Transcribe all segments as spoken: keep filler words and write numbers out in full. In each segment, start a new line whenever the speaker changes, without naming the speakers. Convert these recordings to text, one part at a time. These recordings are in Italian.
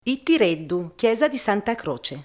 Ittireddu, chiesa di Santa Croce.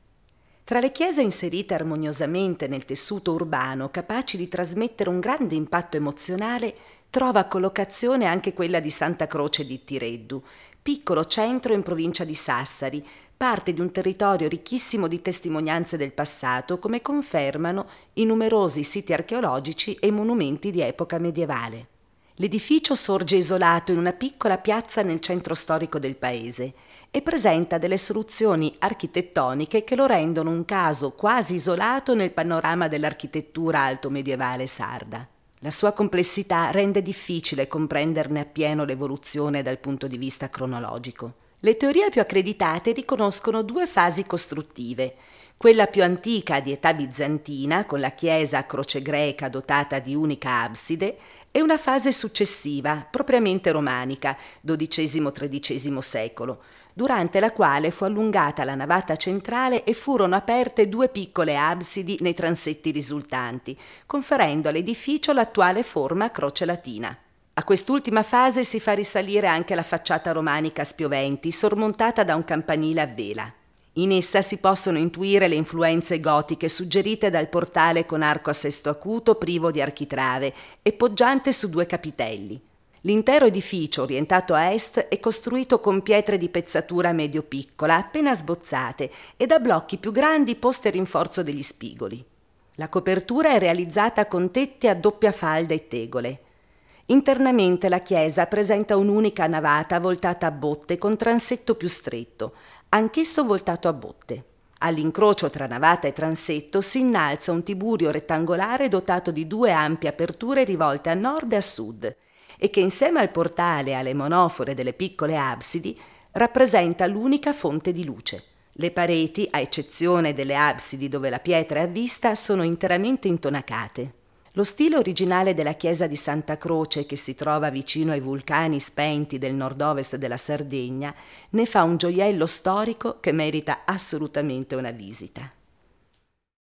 Tra le chiese inserite armoniosamente nel tessuto urbano, capaci di trasmettere un grande impatto emozionale, trova collocazione anche quella di Santa Croce di Ittireddu, piccolo centro in provincia di Sassari, parte di un territorio ricchissimo di testimonianze del passato, come confermano i numerosi siti archeologici e monumenti di epoca medievale. L'edificio sorge isolato in una piccola piazza nel centro storico del paese e presenta delle soluzioni architettoniche che lo rendono un caso quasi isolato nel panorama dell'architettura altomedievale sarda. La sua complessità rende difficile comprenderne appieno l'evoluzione dal punto di vista cronologico. Le teorie più accreditate riconoscono due fasi costruttive: quella più antica di età bizantina, con la chiesa a croce greca dotata di unica abside, e una fase successiva, propriamente romanica, dodicesimo-tredicesimo secolo, durante la quale fu allungata la navata centrale e furono aperte due piccole absidi nei transetti risultanti, conferendo all'edificio l'attuale forma a croce latina. A quest'ultima fase si fa risalire anche la facciata romanica a spioventi, sormontata da un campanile a vela. In essa si possono intuire le influenze gotiche suggerite dal portale con arco a sesto acuto privo di architrave e poggiante su due capitelli. L'intero edificio, orientato a est, è costruito con pietre di pezzatura medio-piccola, appena sbozzate, e da blocchi più grandi posti a rinforzo degli spigoli. La copertura è realizzata con tetti a doppia falda e tegole. Internamente la chiesa presenta un'unica navata voltata a botte con transetto più stretto, anch'esso voltato a botte. All'incrocio tra navata e transetto si innalza un tiburio rettangolare dotato di due ampie aperture rivolte a nord e a sud, e che insieme al portale e alle monofore delle piccole absidi rappresenta l'unica fonte di luce. Le pareti, a eccezione delle absidi dove la pietra è a vista, sono interamente intonacate. Lo stile originale della chiesa di Santa Croce, che si trova vicino ai vulcani spenti del nord-ovest della Sardegna, ne fa un gioiello storico che merita assolutamente una visita.